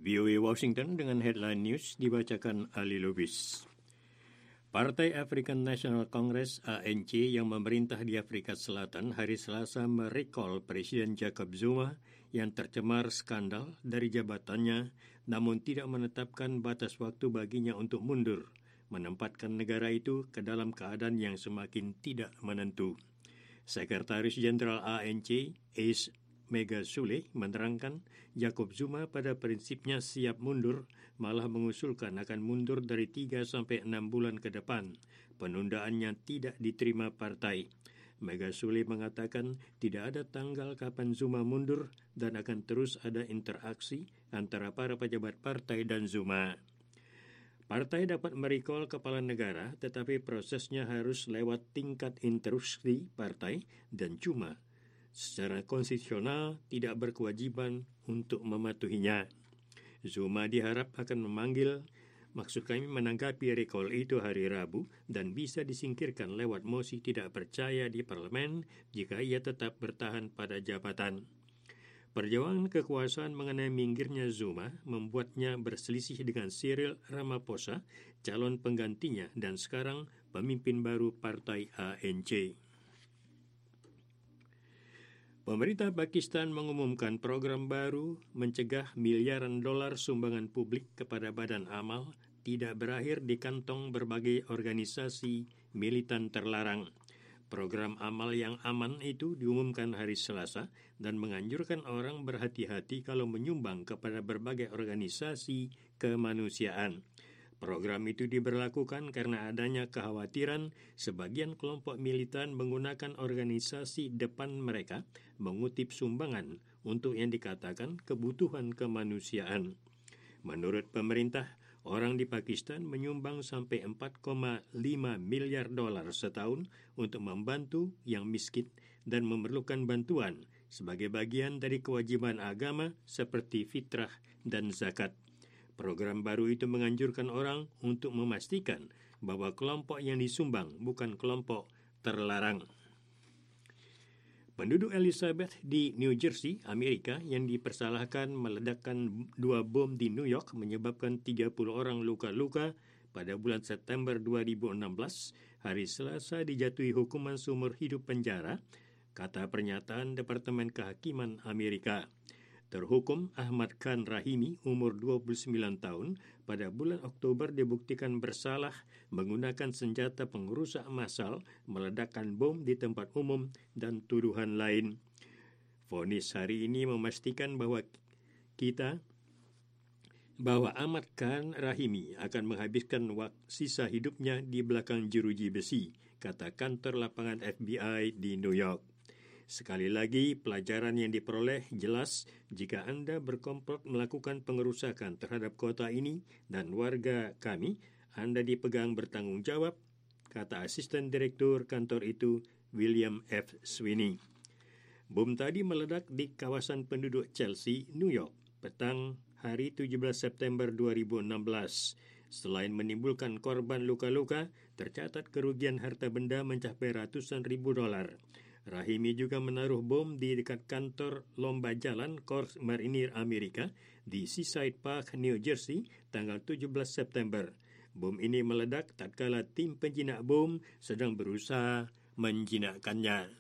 VOA Washington dengan headline news dibacakan Ali Lubis. Partai African National Congress ANC yang memerintah di Afrika Selatan hari Selasa merecall Presiden Jacob Zuma yang tercemar skandal dari jabatannya, namun tidak menetapkan batas waktu baginya untuk mundur, menempatkan negara itu ke dalam keadaan yang semakin tidak menentu. Sekretaris Jenderal ANC, Ace Megashule, menerangkan Jacob Zuma pada prinsipnya siap mundur, malah mengusulkan akan mundur dari 3 sampai 6 bulan ke depan. Penundaannya tidak diterima partai. Megashule mengatakan tidak ada tanggal kapan Zuma mundur dan akan terus ada interaksi antara para pejabat partai dan Zuma. Partai dapat merecall kepala negara, tetapi prosesnya harus lewat tingkat instruksi partai dan cuma secara konstitusional tidak berkewajiban untuk mematuhinya. Zuma diharap akan menanggapi recall itu hari Rabu dan bisa disingkirkan lewat mosi tidak percaya di parlemen jika ia tetap bertahan pada jabatan. Perjuangan kekuasaan mengenai minggirnya Zuma membuatnya berselisih dengan Cyril Ramaphosa, calon penggantinya dan sekarang pemimpin baru partai ANC. Pemerintah Pakistan mengumumkan program baru mencegah miliaran dolar sumbangan publik kepada badan amal tidak berakhir di kantong berbagai organisasi militan terlarang. Program amal yang aman itu diumumkan hari Selasa dan menganjurkan orang berhati-hati kalau menyumbang kepada berbagai organisasi kemanusiaan. Program itu diberlakukan karena adanya kekhawatiran sebagian kelompok militan menggunakan organisasi depan mereka mengutip sumbangan untuk yang dikatakan kebutuhan kemanusiaan. Menurut pemerintah, orang di Pakistan menyumbang sampai 4,5 miliar dolar setahun untuk membantu yang miskin dan memerlukan bantuan sebagai bagian dari kewajiban agama seperti fitrah dan zakat. Program baru itu menganjurkan orang untuk memastikan bahwa kelompok yang disumbang bukan kelompok terlarang. Penduduk Elizabeth di New Jersey, Amerika, yang dipersalahkan meledakkan 2 bom di New York menyebabkan 30 orang luka-luka pada bulan September 2016, hari Selasa dijatuhi hukuman seumur hidup penjara, kata pernyataan Departemen Kehakiman Amerika. Terhukum Ahmad Khan Rahimi, umur 29 tahun, pada bulan Oktober dibuktikan bersalah menggunakan senjata pengrusak massal, meledakkan bom di tempat umum, dan tuduhan lain. Vonis hari ini memastikan bahwa Ahmad Khan Rahimi akan menghabiskan sisa hidupnya di belakang jeruji besi, kata kantor lapangan FBI di New York. Sekali lagi, pelajaran yang diperoleh jelas jika Anda berkomplot melakukan pengerusakan terhadap kota ini dan warga kami, Anda dipegang bertanggung jawab, kata asisten direktur kantor itu, William F. Sweeney. Bom tadi meledak di kawasan penduduk Chelsea, New York, petang hari 17 September 2016. Selain menimbulkan korban luka-luka, tercatat kerugian harta benda mencapai ratusan ribu dolar. Rahimi juga menaruh bom di dekat kantor lomba jalan Korps Marinir Amerika di Seaside Park, New Jersey, tanggal 17 September. Bom ini meledak tatkala tim penjinak bom sedang berusaha menjinakkannya.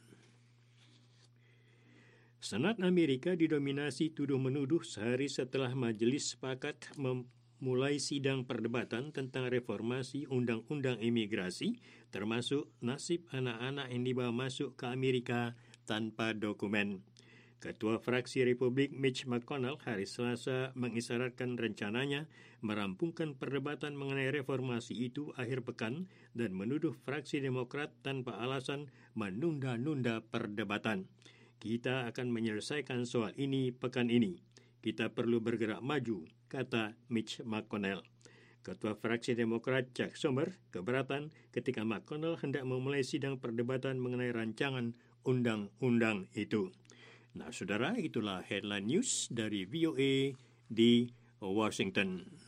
Senat Amerika didominasi tuduh-menuduh sehari setelah majelis sepakat mulai sidang perdebatan tentang reformasi undang-undang imigrasi, termasuk nasib anak-anak yang dibawa masuk ke Amerika tanpa dokumen. Ketua fraksi Republik Mitch McConnell hari Selasa mengisyaratkan rencananya merampungkan perdebatan mengenai reformasi itu akhir pekan dan menuduh fraksi Demokrat tanpa alasan menunda-nunda perdebatan. Kita akan menyelesaikan soal ini pekan ini. Kita perlu bergerak maju, kata Mitch McConnell. Ketua fraksi Demokrat Chuck Schumer keberatan ketika McConnell hendak memulai sidang perdebatan mengenai rancangan undang-undang itu. Nah, saudara, itulah headline news dari VOA di Washington.